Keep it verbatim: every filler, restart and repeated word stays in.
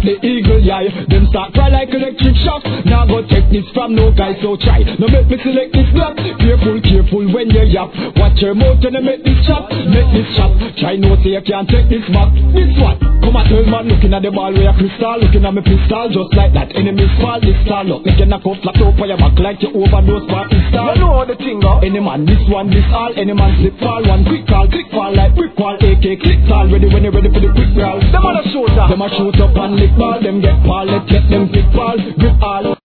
the eagle eye. Them start cry like electric shock. Now go take this from no guy, so try. No make me select this block. Careful, careful when you yap. Watch your mouth and make this chop. Make this chop. Try no say you can't take this back. This one. Come and tell man looking at the ball where a crystal. Looking at me pistol just like that. Enemies fall, this stall up. Make you knock out flat over your back like you overdose for install. You know how the thing go. Any man this one, this all. Any man slip fall. One quick call, click fall like brick wall. A K click all. Ready when you ready for the quick roll. Them a shoot up. Them a shoot up and lick ball. Them get ball. Let's get them quick ball. Grip all.